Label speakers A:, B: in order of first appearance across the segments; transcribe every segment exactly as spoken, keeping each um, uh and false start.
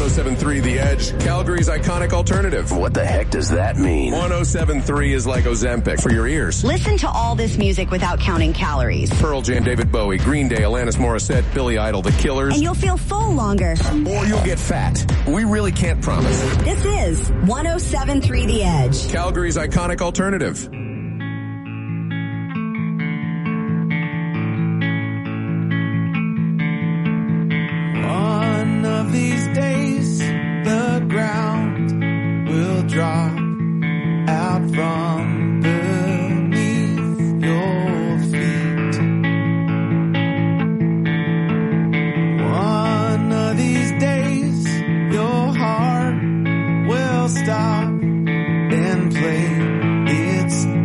A: oh seven point three The Edge, Calgary's iconic alternative.
B: What the heck does that mean?
A: one oh seven point three is like Ozempic for your ears.
C: Listen to all this music without counting calories.
A: Pearl Jam, David Bowie, Green Day, Alanis Morissette, Billy Idol, The Killers.
C: And you'll feel full longer.
A: Or you'll get fat. We really can't promise.
C: This is one oh seven point three The Edge,
A: Calgary's iconic alternative.
D: One of these days, the ground will drop out from beneath your feet. One of these days, your heart will stop and play its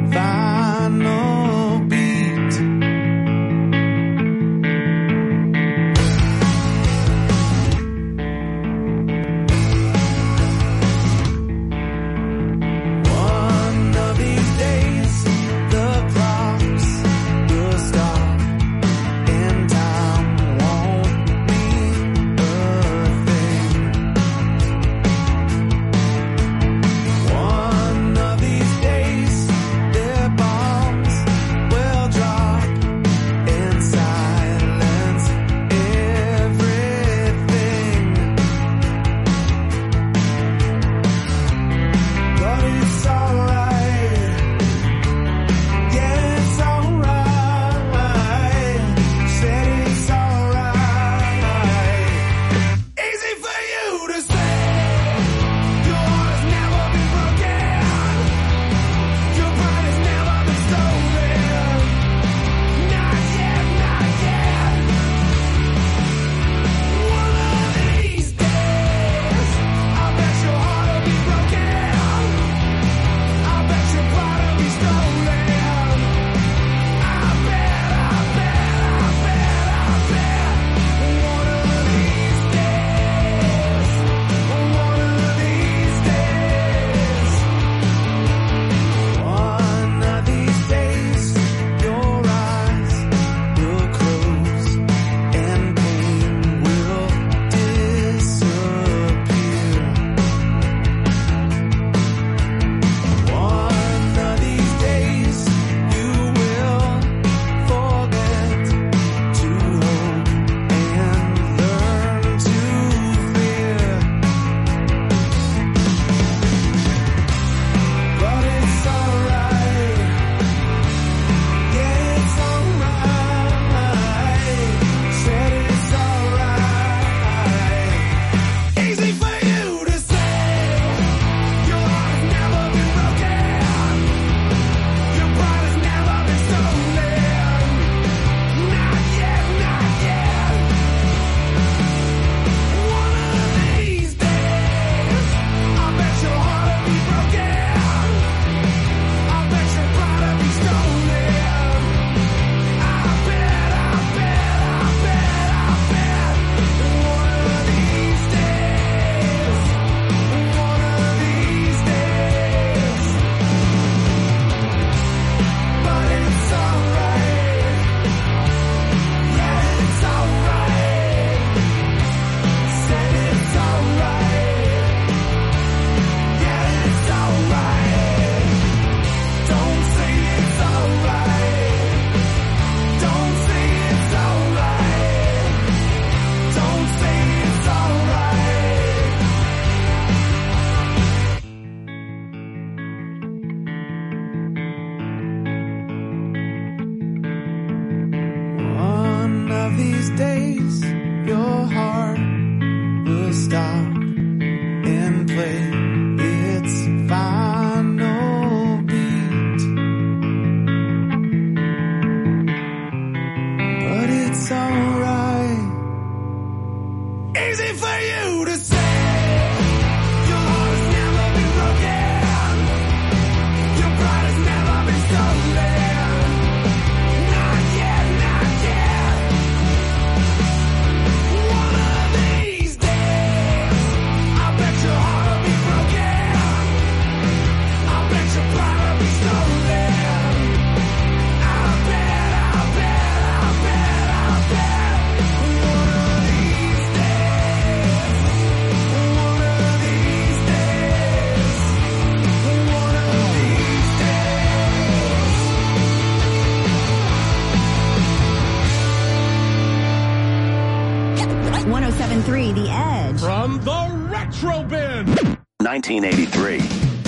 B: Electro-Bin.
E: nineteen eighty-three.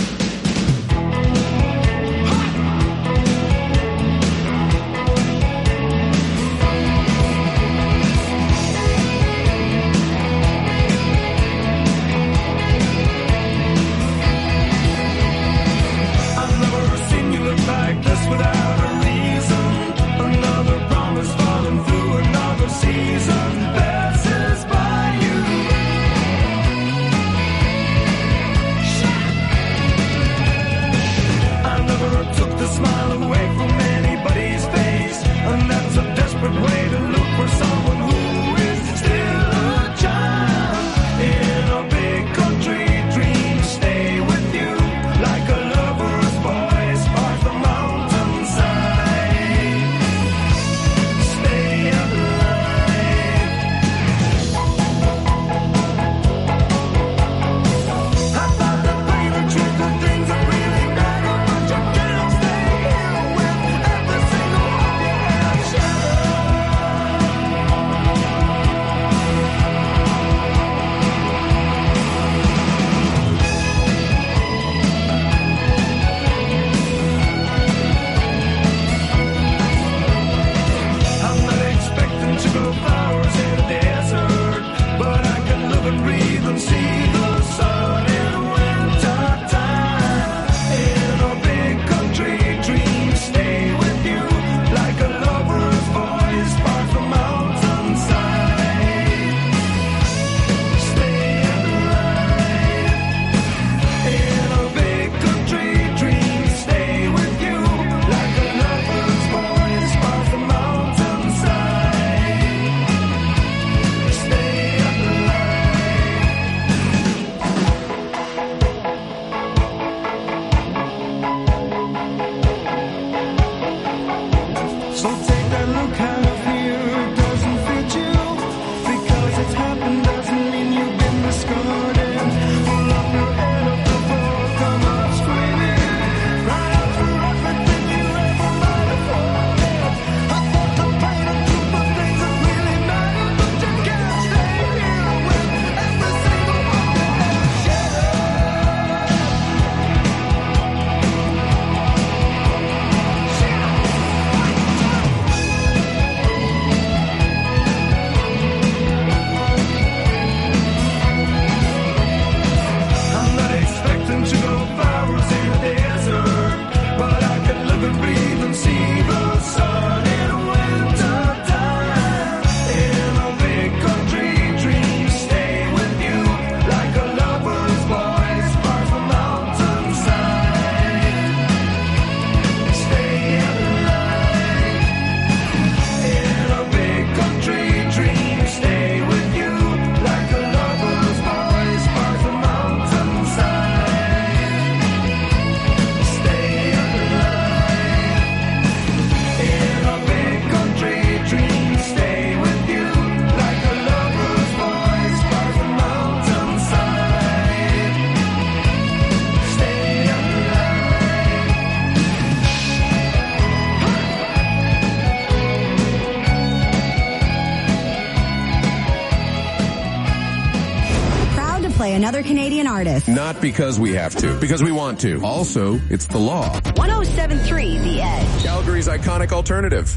C: Another Canadian artist.
A: Not because we have to, because we want to. Also, it's the law.
C: one oh seven point three The Edge.
A: Calgary's iconic alternative.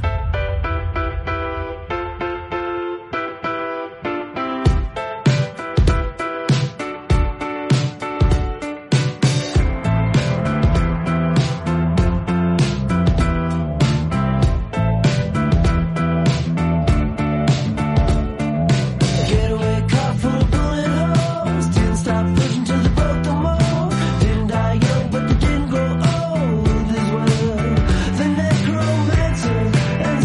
F: And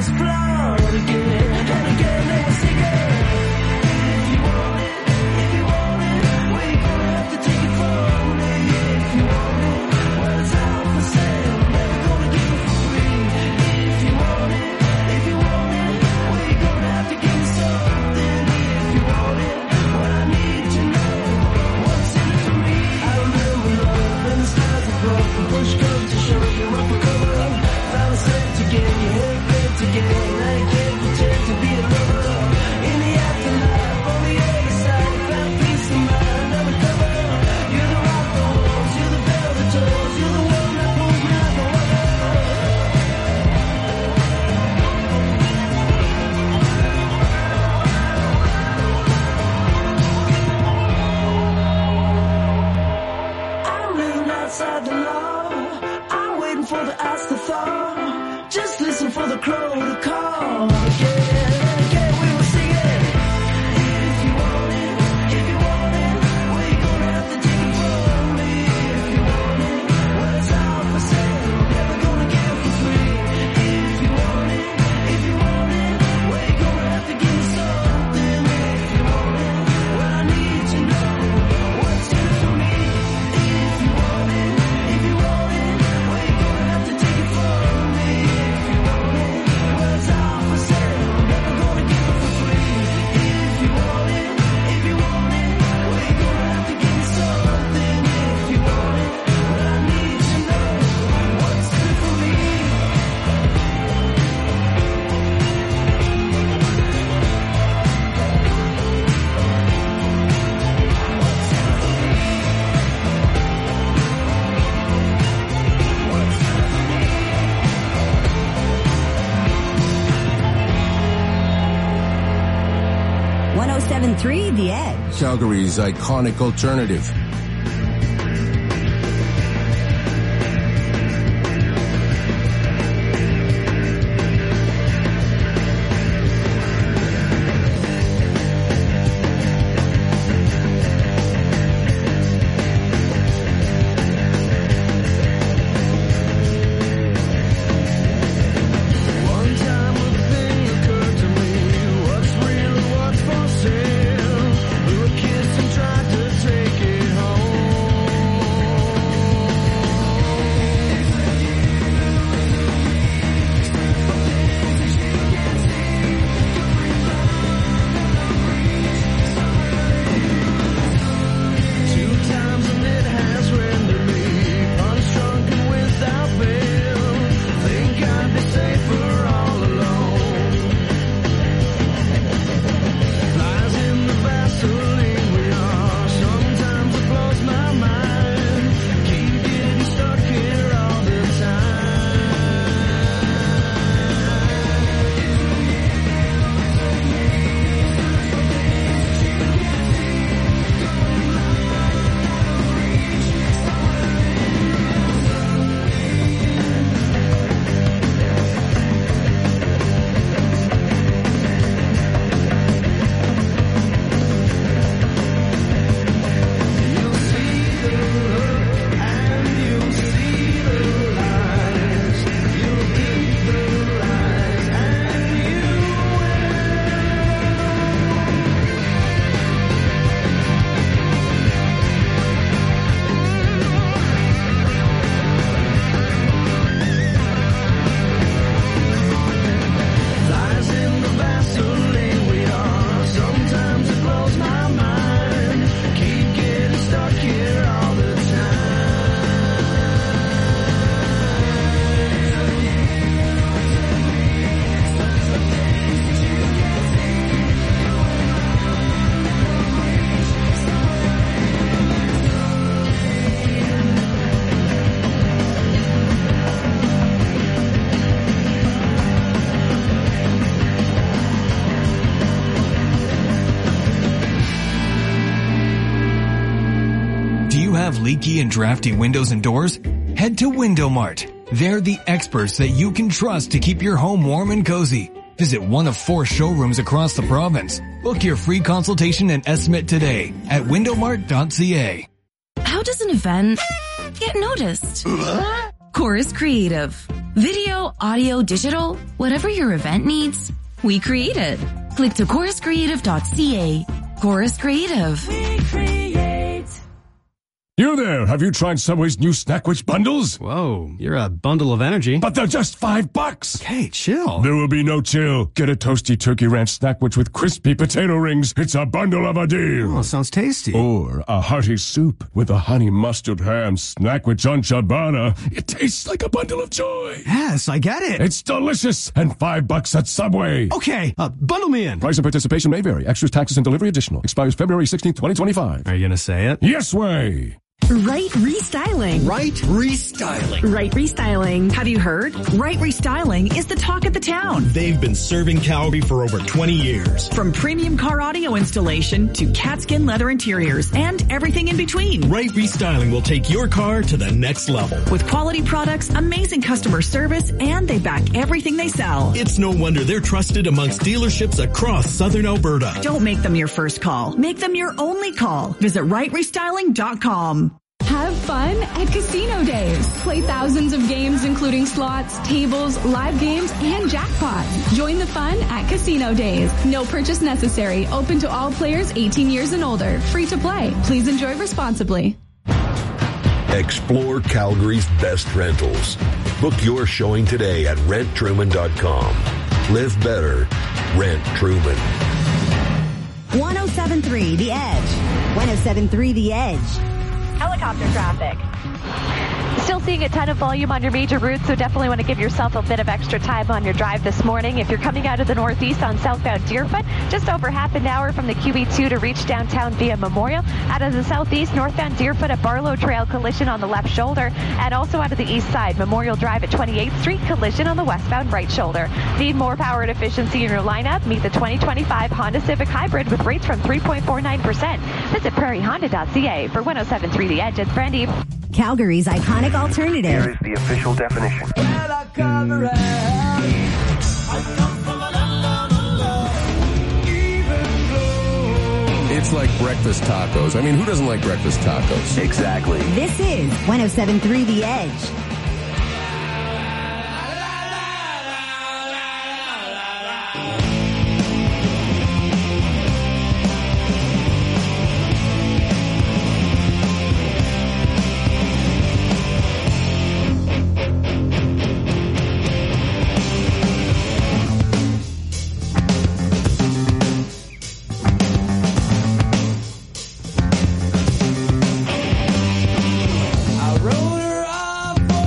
B: this floor again and again. Let's sing it. If you want it, if you want it, we're gonna have to take it from me. If you want it, well it's out for sale, never gonna give it for free. If you want it, if you want it, we're gonna have to give you something. If you want it, well I need to know what's in it for me. I remember love and the stars are broken. Push comes to shove, you're up for cover up. Found a set again, your head bent again. Now you can't pretend to be a lover. In the afterlife, on the other side, found peace of mind under cover. You're the rock that holds, you're the bell that tolls, you're the one that pulls me out the water. I'm living outside the law. I'm waiting for the ice to thaw. Just listen for the crow to call. Again and again we will sing it. If you want it, if you want it, well you're gonna have to take it from me. If you want it, well it's out for sale, never gonna give it for free. If you want it, if you want it, well you're gonna have to give me something. If you want it, well I need to know what's in it for me. If you want it, if you want it, well you're gonna have to take it from me. If you want it, well it's out for sale, never gonna give it for free. If you want it, if you want it, well you're gonna have to give me something. If you want it, well I need to know what's in it for me.
C: one oh seven point three The Edge.
A: Calgary's iconic alternative.
B: One time a thing occurred to me. What's real and what's for sale? Blew a kiss and tried to take it home. Two times and it has rendered me punch-drunk and without bail. Think I'd be safer all alone. Flies in the Vaseline we are. Sometimes it blows my mind. Keep getting stuck here all the You'll see the look and you'll see the lies. You'll eat the lies and you Flies in the Vaseline we are. Sometimes it blows my mind. Keep getting stuck here all the
E: Do you have leaky and drafty windows and doors? Head to Window Mart. They're the experts that you can trust to keep your home warm and cozy. Visit one of four showrooms across the province. Book your free consultation and estimate today at window mart dot c a.
F: How does an event get noticed? Chorus Creative. Video, audio, digital, whatever your event needs, we create it. Click to chorus creative dot c a. Chorus Creative.
B: We create.
G: You there, have you tried Subway's new Snackwich bundles?
H: Whoa, you're a bundle of energy.
G: But they're just five bucks.
H: Okay, chill.
G: There will be no chill. Get a toasty turkey ranch Snackwich with crispy potato rings. It's a bundle of a deal.
H: Oh, sounds tasty.
G: Or a hearty soup with a honey mustard ham Snackwich on ciabatta. It tastes like a bundle of joy.
H: Yes, I get it.
G: It's delicious and five bucks at Subway.
H: Okay, uh, bundle me in.
G: Price and participation may vary. Extras, taxes, and delivery additional. Expires February sixteenth, twenty twenty-five.
H: Are you gonna say it?
G: Yes way.
I: Right Restyling.
J: Right Restyling.
I: Right Restyling. Have you heard? Right Restyling is the talk of the town.
J: They've been serving Calgary for over twenty years.
I: From premium car audio installation to catskin leather interiors and everything in between.
J: Right Restyling will take your car to the next level.
I: With quality products, amazing customer service, and they back everything they sell.
J: It's no wonder they're trusted amongst dealerships across southern Alberta.
I: Don't make them your first call. Make them your only call. Visit right restyling dot com.
K: Have fun at Casino Days. Play thousands of games including slots, tables, live games, and jackpots. Join the fun at Casino Days. No purchase necessary. Open to all players eighteen years and older. Free to play. Please enjoy responsibly.
L: Explore Calgary's best rentals. Book your showing today at rent truman dot com. Live better. Rent Truman.
C: one oh seven point three The Edge. one oh seven point three The Edge.
M: Helicopter traffic. Still seeing a ton of volume on your major routes, so definitely want to give yourself a bit of extra time on your drive this morning. If you're coming out of the northeast on southbound Deerfoot, just over half an hour from the Q E two to reach downtown via Memorial. Out of the southeast, northbound Deerfoot at Barlow Trail, collision on the left shoulder. And also out of the east side, Memorial Drive at twenty-eighth Street, collision on the westbound right shoulder. Need more power and efficiency in your lineup? Meet the twenty twenty-five Honda Civic Hybrid with rates from three point four nine percent. Visit prairie honda dot c a. For one oh seven point three The Edge, it's Brandy.
C: Calgary's iconic alternative.
N: Here is the official definition.
A: It's like breakfast tacos. I mean, who doesn't like breakfast tacos?
N: Exactly.
C: This is one oh seven point three The Edge.
D: I wrote her off for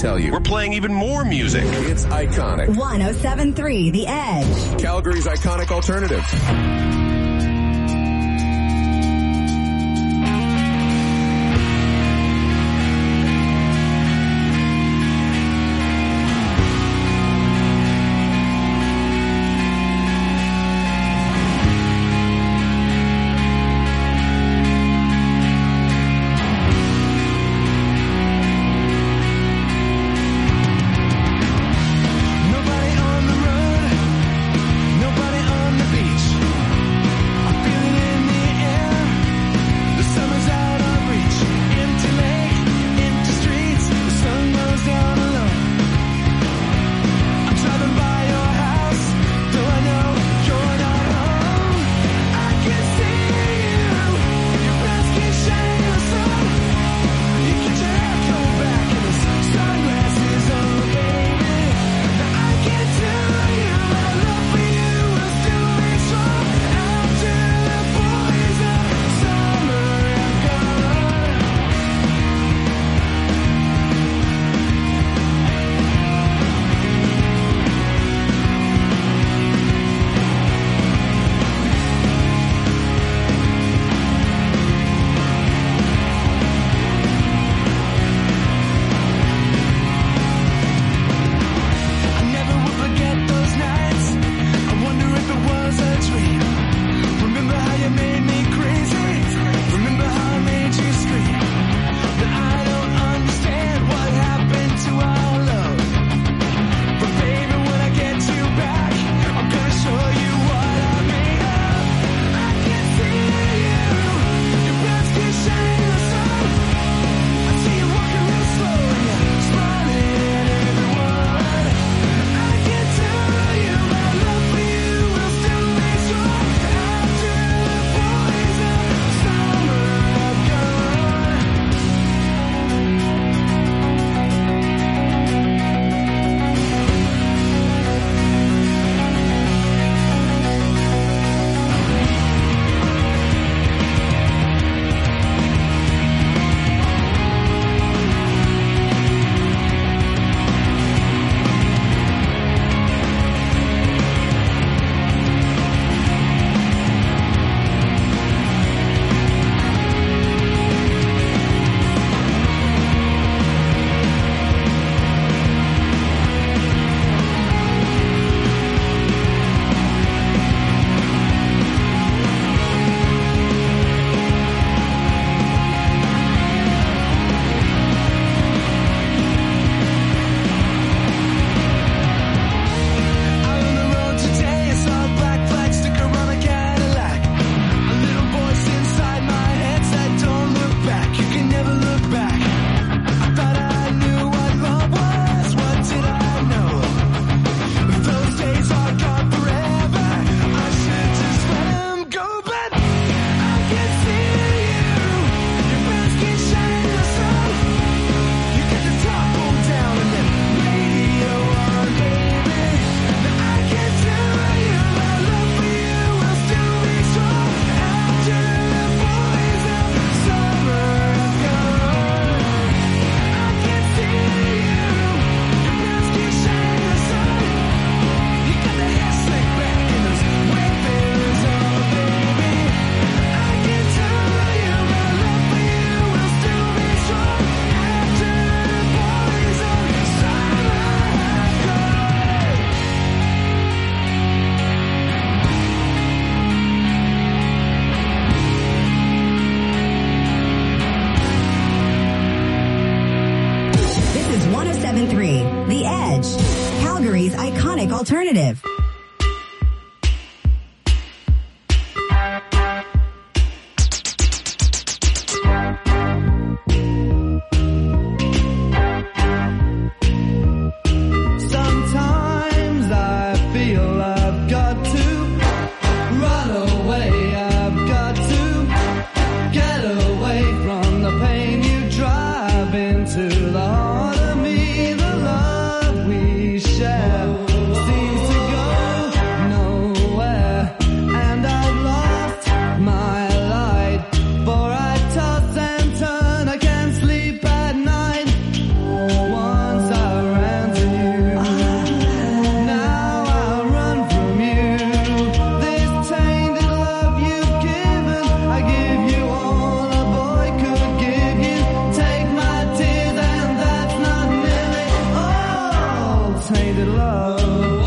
A: tell you. We're playing even more music. It's iconic.
C: one oh seven point three The Edge.
A: Calgary's iconic alternative.
C: Alternative.
D: Sometimes I feel I've got to run away, I've got to get away from the pain you drive into the heart of me. The love we share seems to go nowhere, and I've lost my light, for I toss and turn, I can't sleep at night. Once I tainted love,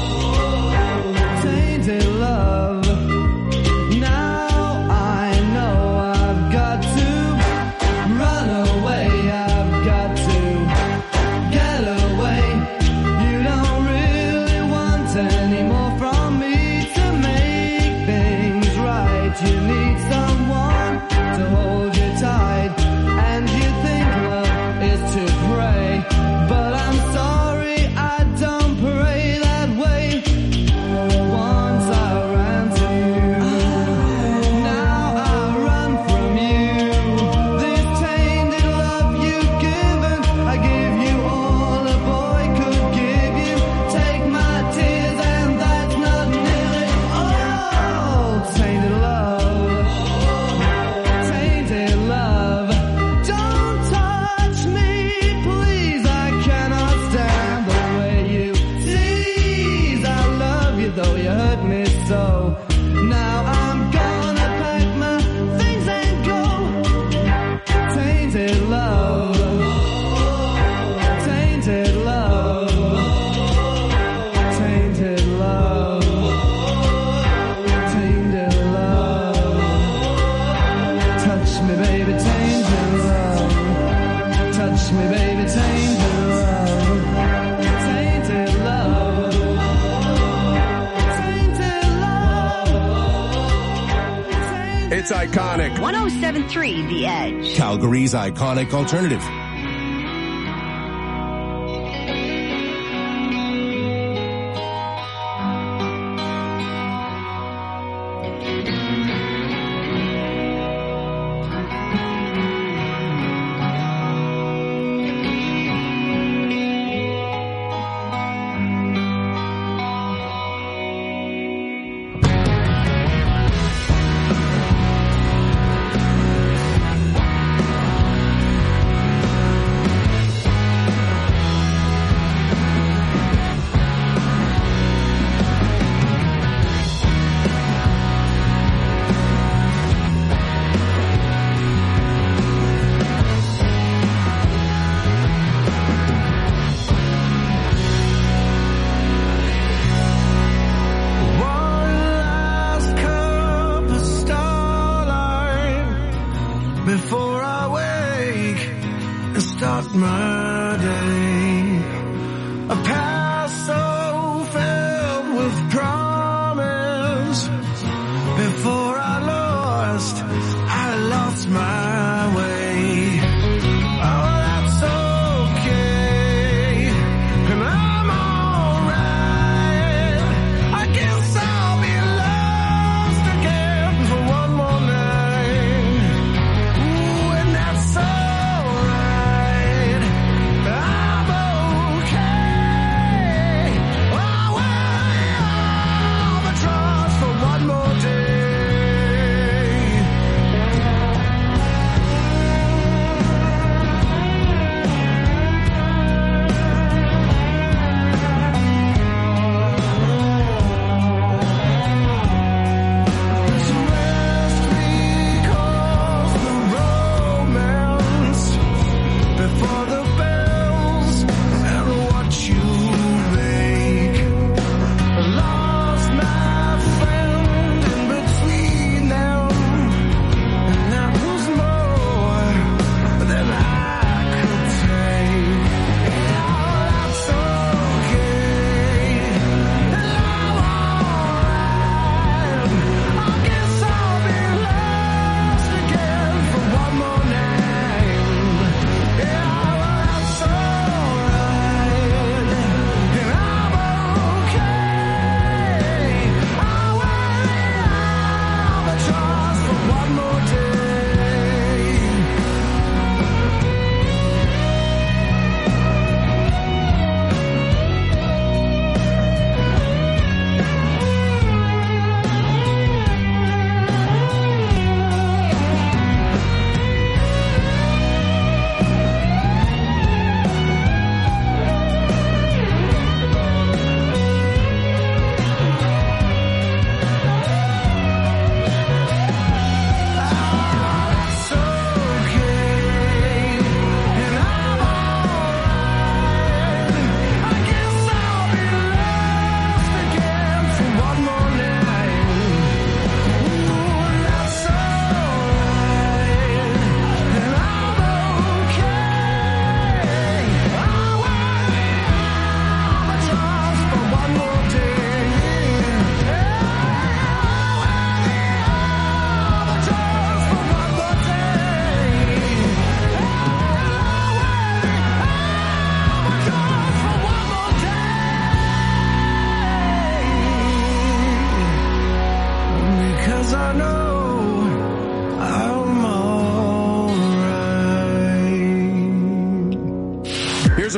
D: tainted love. Now I know I've got to run away, I've got to get away. You don't really want any more from me to make things right. You need someone to hold you tight, and you think love is to pray, but I'm sorry, I don't pray that way. Once I ran to you, now I run from you. This tainted love you've given, I give you all a boy could give you. Take my tears and that's not nearly all. Tainted love, tainted love. Don't touch me, please, I cannot stand the way you tease. I love you though you hurt me so. Now I'm gonna pack my things and go. Tainted love, tainted love, tainted love, tainted love. Touch me, baby, tainted love. Touch me, baby, tainted love. Tainted love. Tainted love.
A: It's iconic.
C: one oh seven point three The Edge.
A: Calgary's iconic alternative.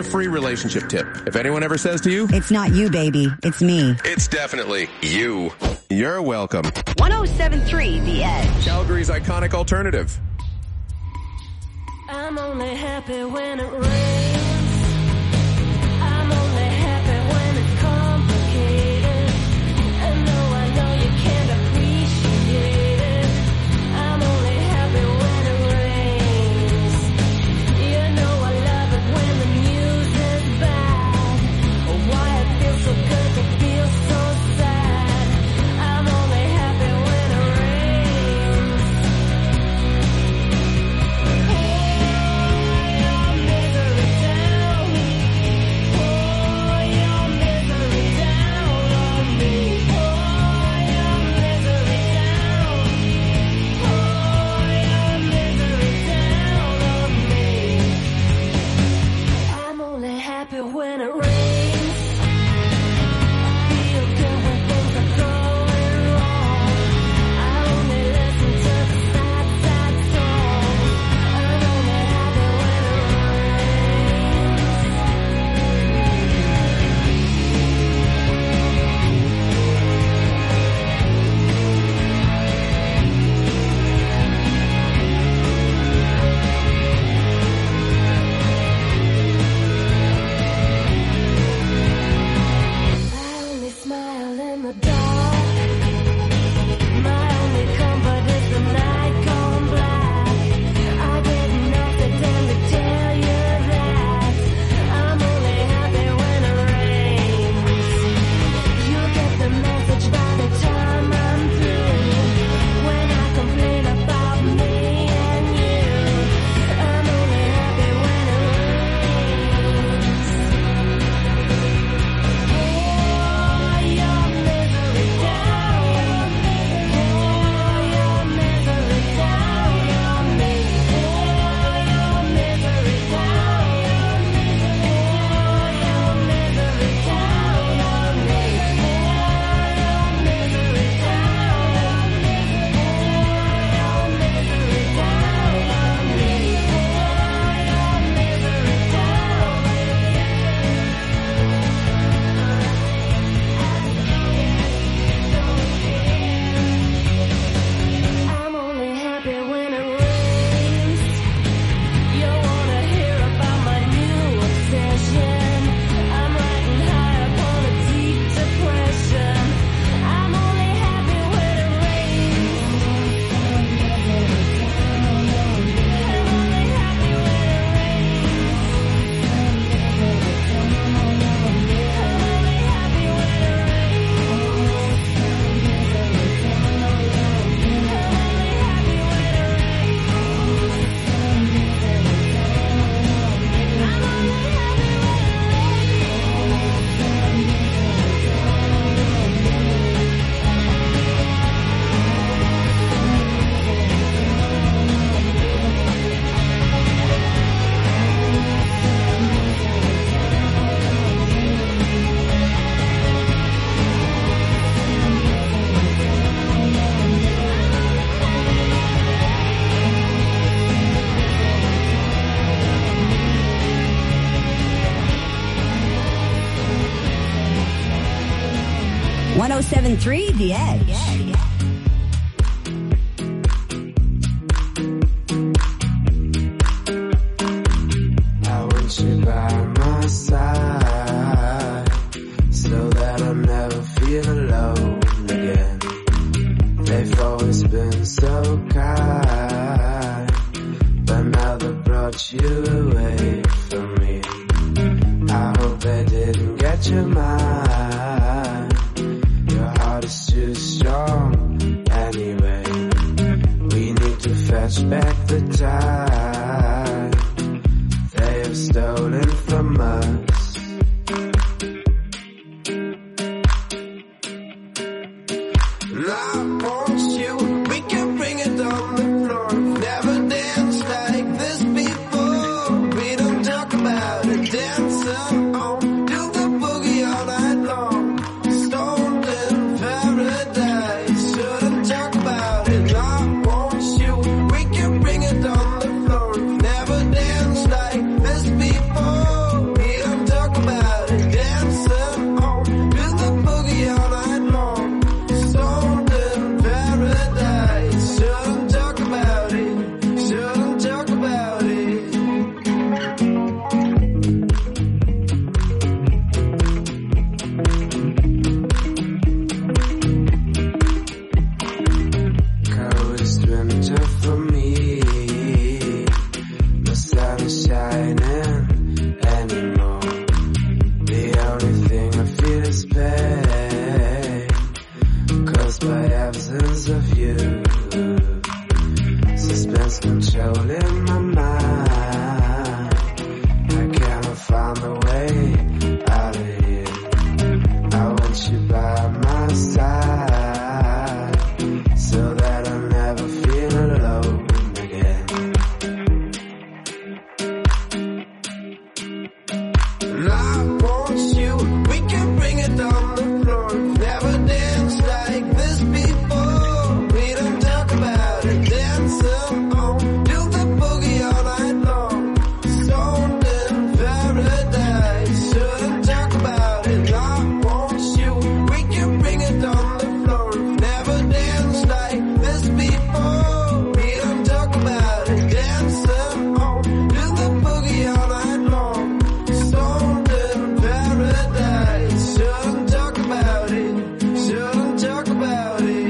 A: free relationship tip. If anyone ever says to you,
C: It's not you, baby. It's me.
A: it's definitely you. You're welcome.
C: one oh seven point three The Edge.
A: Calgary's iconic alternative.
B: I'm only happy when it rains. I'm only happy when it's complicated. And no, I know you can't appreciate it. I'm only happy when it rains. You know I love it when the music's bad. Oh, why it feels so good to feel so sad. I'm only happy when it rains. I'm only happy when it rains. Feel good when things are going wrong. I only listen to the sad, sad songs. I'm only happy when it I only smile in the dark. My only comfort is the night gone black. I didn't accidentally tell you that. I'm only happy when it rains. You get the message by the time I'm through. When I complain about me and you, I'm only happy when it rains. Pour your misery down. Pour your misery down on me. Pour your misery down. Pour your misery down on me. Pour your misery down. Pour your misery down on me. I'm only happy when it rains. You wanna hear about my new obsession? I'm riding high upon a deep depression. I'm only happy when it rains. I'm only happy when it rains. I'm only happy when it
C: one oh seven point three The Edge.
N: I want you by my side so that I'll never feel alone again. They've always been so kind, but now they brought you away from me. I hope they didn't get your mind. Your heart is too strong anyway. We need to fetch back the time they have stolen from us. And I want you, we can bring it on the floor. Never danced like this before. We don't talk about it, dancing on, do the boogie all night long. Stoned in paradise, shouldn't talk about it. I want you, we can bring it on the floor. Never danced like this before. We away, caused by absence of you. Suspense controlling my mind, I cannot find a way out of here. I want you by my side, so that I never feel alone again. And I want you, we can bring it on the floor. Never danced like this before. We don't talk about it, dance on, do the boogie all night long. Stoned in paradise, shouldn't talk about it. I want you, we can bring it on the floor. Never danced like this before. We don't talk about it, dance on, do the boogie all night long. Stoned in paradise, shouldn't talk about it, shouldn't talk about it.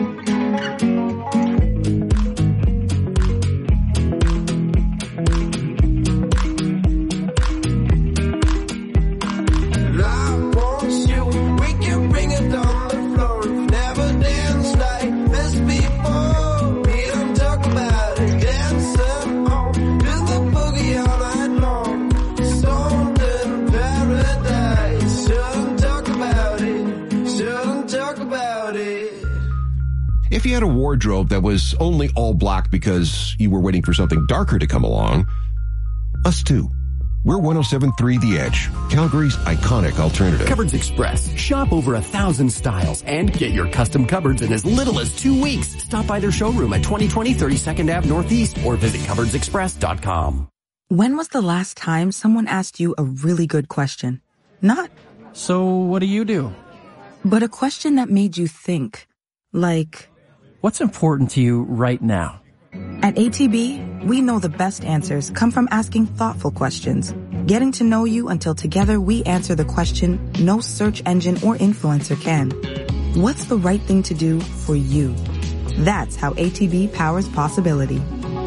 N: And I want you, we can bring it on the floor. Never danced like this before. We don't talk about it, dance on, do the boogie all night long. Stoned in paradise, shouldn't talk about it, shouldn't talk about it.
O: If you had a wardrobe that was only all black because you were waiting for something darker to come along, us too. We're one oh seven point three The Edge, Calgary's iconic alternative.
P: Cupboards Express. Shop over a thousand styles and get your custom cupboards in as little as two weeks. Stop by their showroom at twenty twenty thirty-second Avenue Northeast or visit cupboards express dot com.
Q: When was the last time someone asked you a really good question? Not,
R: So what do you do?
Q: but a question that made you think. Like,
R: What's important to you right now?
Q: at A T B, we know the best answers come from asking thoughtful questions, getting to know you until together we answer the question no search engine or influencer can. What's the right thing to do for you? That's how A T B powers possibility.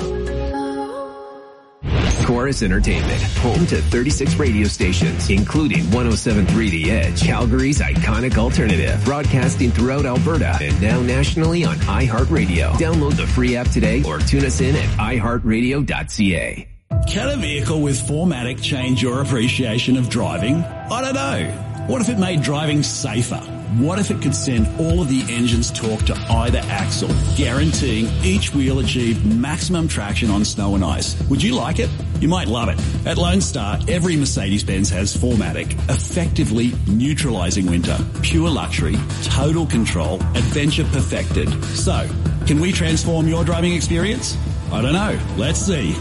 S: Chorus Entertainment, home to thirty-six radio stations, including one oh seven point three The Edge, Calgary's iconic alternative, broadcasting throughout Alberta and now nationally on iHeartRadio. Download the free app today or tune us in at i heart radio dot c a.
T: Can a vehicle with four matic change your appreciation of driving? I don't know. What if it made driving safer? What if it could send all of the engine's torque to either axle, guaranteeing each wheel achieved maximum traction on snow and ice? Would you like it? You might love it. At Lone Star, every Mercedes-Benz has four matic, effectively neutralizing winter. Pure luxury, total control, adventure perfected. So, can we transform your driving experience? I don't know. Let's see.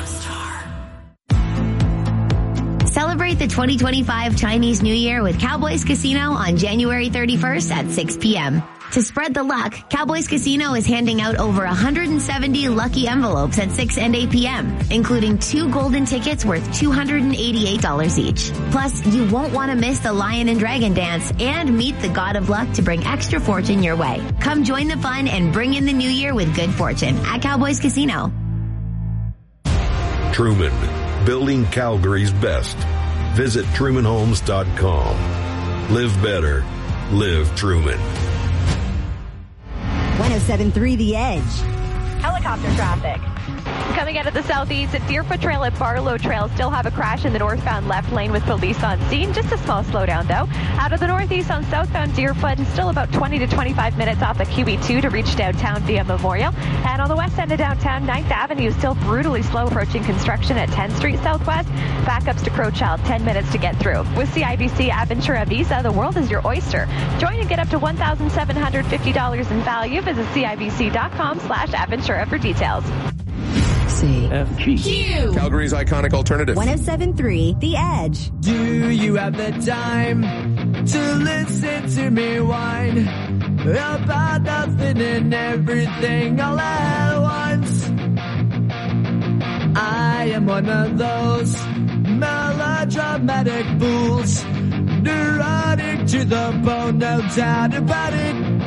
U: Celebrate the twenty twenty-five Chinese New Year with Cowboys Casino on January thirty-first at six p.m. To spread the luck, Cowboys Casino is handing out over one hundred seventy lucky envelopes at six and eight p.m., including two golden tickets worth two hundred eighty-eight dollars each. Plus, you won't want to miss the Lion and Dragon Dance and meet the God of Luck to bring extra fortune your way. Come join the fun and bring in the new year with good fortune at Cowboys Casino.
L: Truman, building Calgary's best. Visit truman homes dot com. Live better. Live Truman.
C: one oh seven point three The Edge.
M: Helicopter traffic. Coming out of the southeast at Deerfoot Trail at Barlow Trail, still have a crash in the northbound left lane with police on scene. Just a small slowdown though. Out of the northeast on southbound Deerfoot, still about twenty to twenty-five minutes off the Q E two to reach downtown via Memorial. And on the west end of downtown, ninth Avenue still brutally slow approaching construction at tenth Street Southwest. Backups to Crowchild, ten minutes to get through. With C I B C Aventura Visa, the world is your oyster. Join and get up to one thousand seven hundred fifty dollars in value. Visit C I B C dot com slash Aventura for details.
C: C
A: F G Q. Calgary's iconic alternative.
C: one oh seven point three The Edge.
D: Do you have the time to listen to me whine about nothing and everything all at once? I am one of those melodramatic fools, neurotic to the bone, no doubt about it.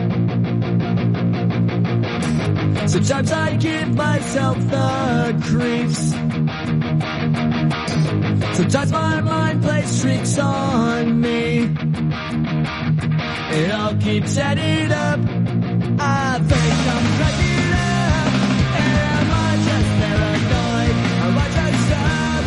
D: Sometimes I give myself the creeps. Sometimes my mind plays tricks on me. It all keeps adding up. I think I'm cracking up. Am I just paranoid? Am I just up?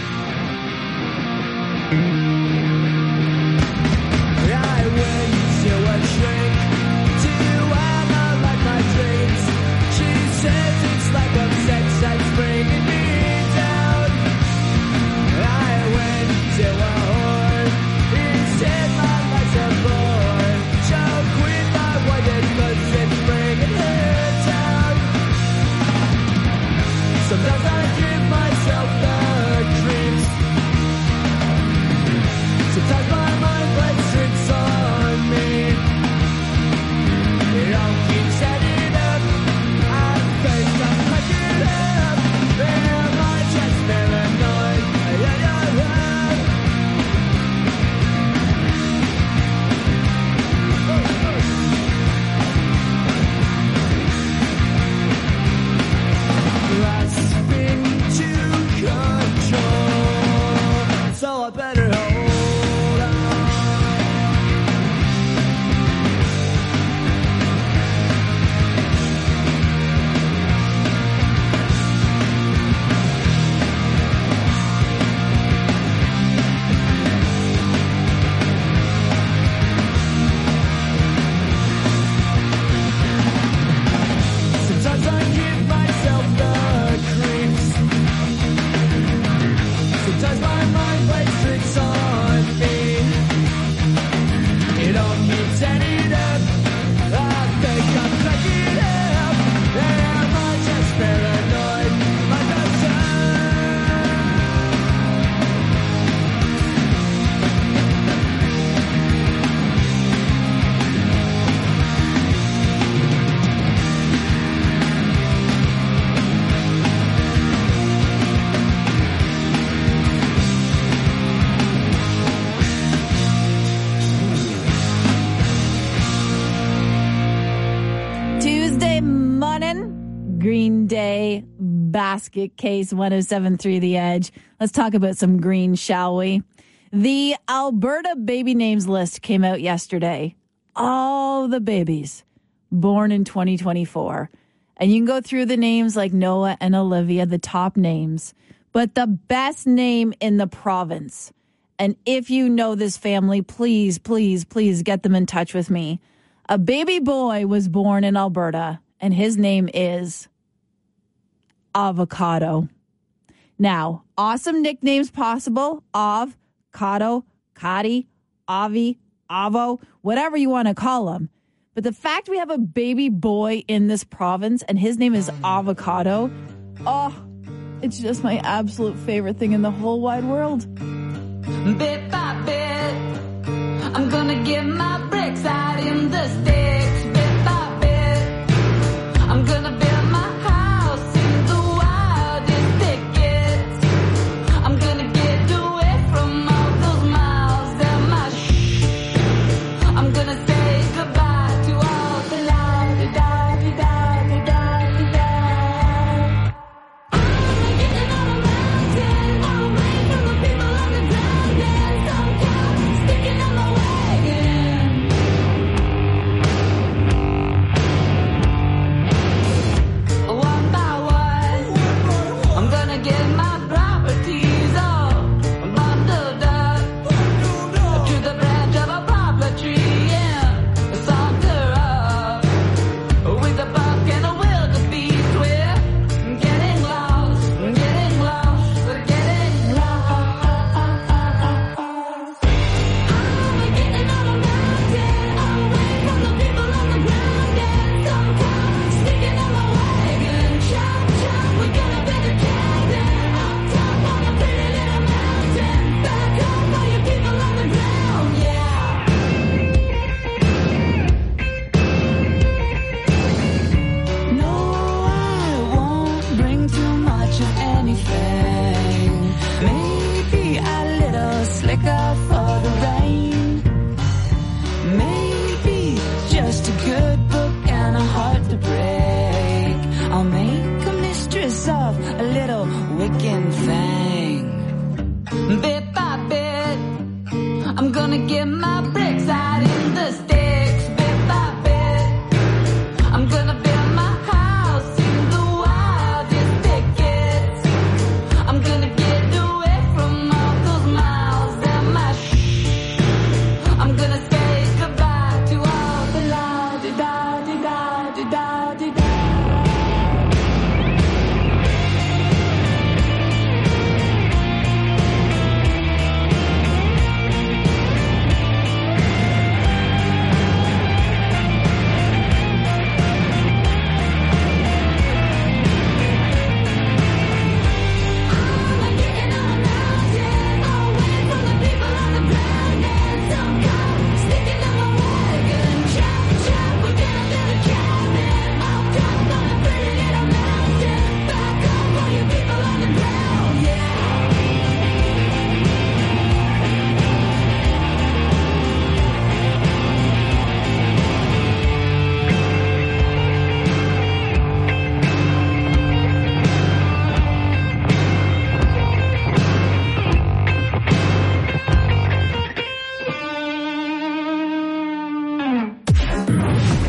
D: I went to a shrink to analyze my dreams. She says it's like a sex that's bringing me down. I went to a whore. He said my life's a bore. So quit my wedding 'cause it's bringing her down. Sometimes I give myself the creeps. Sometimes my mind plays tricks on me. It all keeps adding up. I think I'm cracking up. Am I just paranoid? Yeah, yeah, yeah. Grasping to control, so I better hold on. Sometimes I give myself the creeps. Sometimes my mind plays tricks on me. It all keeps adding up. I think I'm cracking up. Am I just paranoid? Like a
E: Tuesday morning, Green Day, Basket Case, one oh seven point three The Edge. Let's talk about some green, shall we? The Alberta baby names list came out yesterday. All the babies born in twenty twenty-four. And you can go through the names like Noah and Olivia, the top names. But the best name in the province, and if you know this family, please, please, please get them in touch with me. A baby boy was born in Alberta, and his name is Avocado. Now, awesome nicknames possible. Av, Cado, Cadi, Avi, Avo, whatever you want to call him. But the fact we have a baby boy in this province, and his name is Avocado, oh, it's just my absolute favorite thing in the whole wide world.
B: Bit by bit, I'm gonna get my bricks out in the sticks. Bit by bit, I'm gonna build my house in the wildest thickets. I'm gonna get away from all those miles and my shh. I'm gonna say goodbye to all the la-di-da-di-da-di-da-di-da. I'm getting on a mountain, away from the people on the ground. There's some cows sticking on my wagon. One by one, I'm gonna get my properties all bundled up to the branch of a poplar tree and saunter up with a buck and a wildebeest. We're getting lost, getting lost, we're getting lost. I'm getting on a mountain, away from the people on the ground. There's some cows sticking on my wagon. Chop, chop, we're gonna build a cabin up top on a pretty little mountain. Back up all you people on the ground, yeah. No, I won't bring too much of anything. Maybe a little slicker for the rain. Maybe just a good book and a heart to break. I'll make a mistress of a little wicked thing. Bit by bit, I'm gonna get my bricks out in the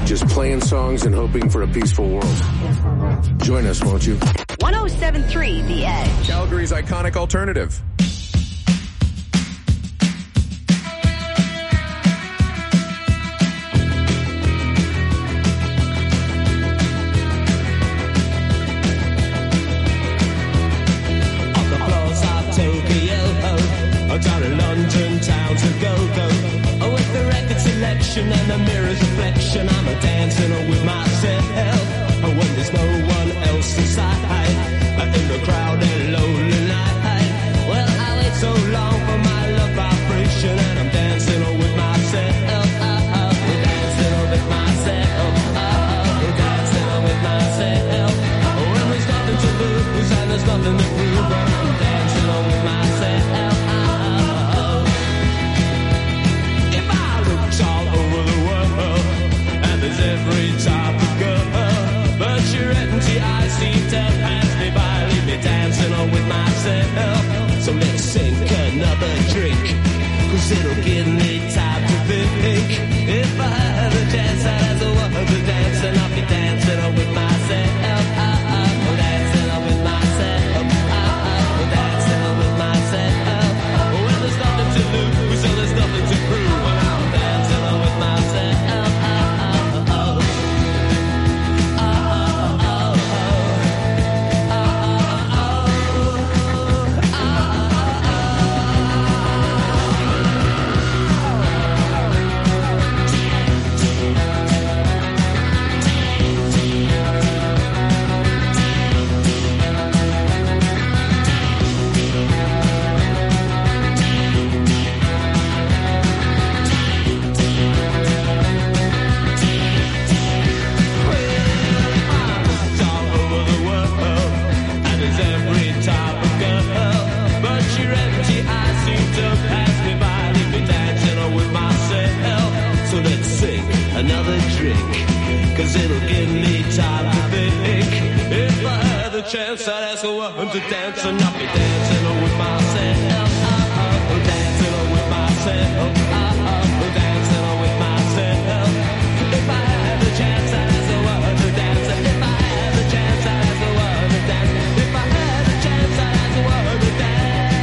A: just playing songs and hoping for a peaceful world. Join us, won't you?
C: one oh seven point three The Edge.
A: Calgary's iconic alternative.
D: Down in London town to go-go, oh, with the record selection and the mirror's reflection, I'm a dancing with myself, oh, when there's no one else inside, in the crowded lonely night. Well, I wait so long for my love vibration, and I'm dancing with myself, oh, oh, dancing with myself, oh, dancing with myself, oh, when there's nothing to lose and there's nothing to prove, but I'm dancing with myself. Every type of girl, but your empty eyes seem to pass me by, leave me dancing on with myself. So let's sink another drink, cause it'll give me time to think. If I had a chance, I'd have the one to dance, and I'll be dancing on with myself. Oh, oh, dancing on with myself. Oh, oh, dancing on with myself. Well, there's nothing to lose, so there's nothing to prove, and I'm dancing on with myself. Another drink, cause it'll give me time to think. If I had the chance, I'd ask a woman to dance, and I'll be dancing with myself. Oh, oh, dancing with myself. Oh, oh, dancing with myself. If I had the chance, I'd ask a woman to dance. If I had the chance, I'd ask a woman to dance. If I had the chance, I'd ask a woman to dance.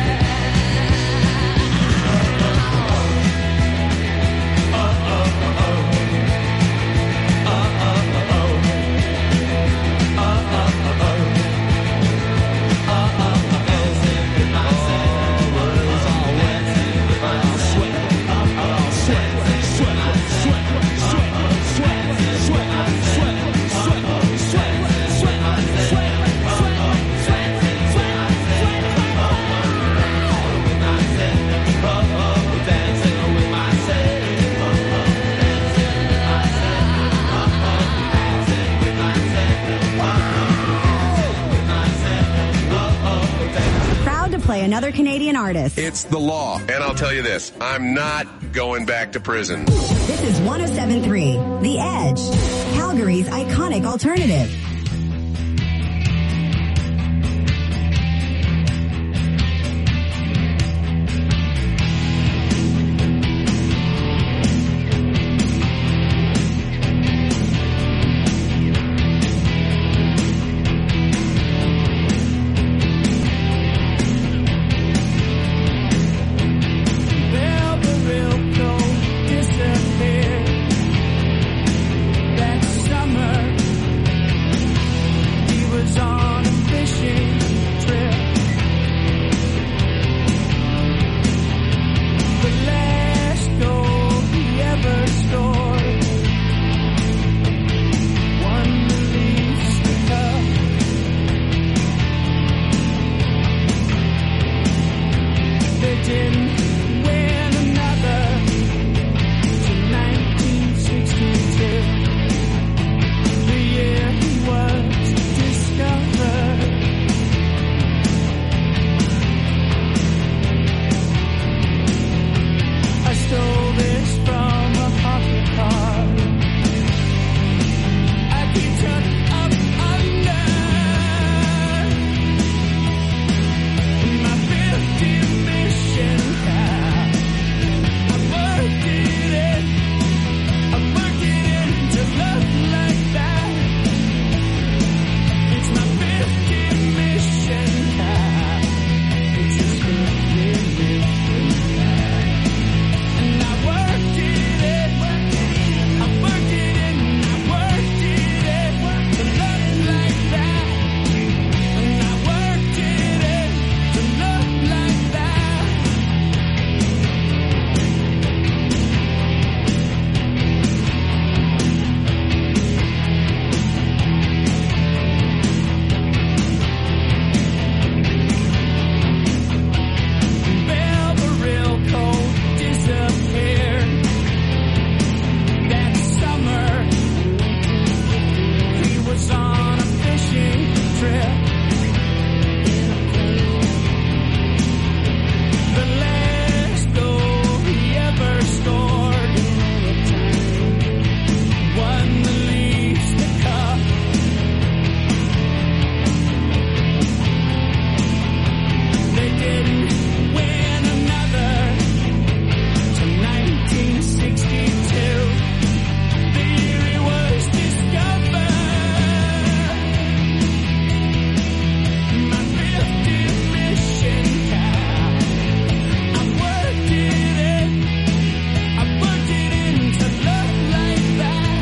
C: Another Canadian artist.
A: It's the law. And I'll tell you this, I'm not going back to prison.
C: This is one oh seven point three The Edge, Calgary's iconic alternative.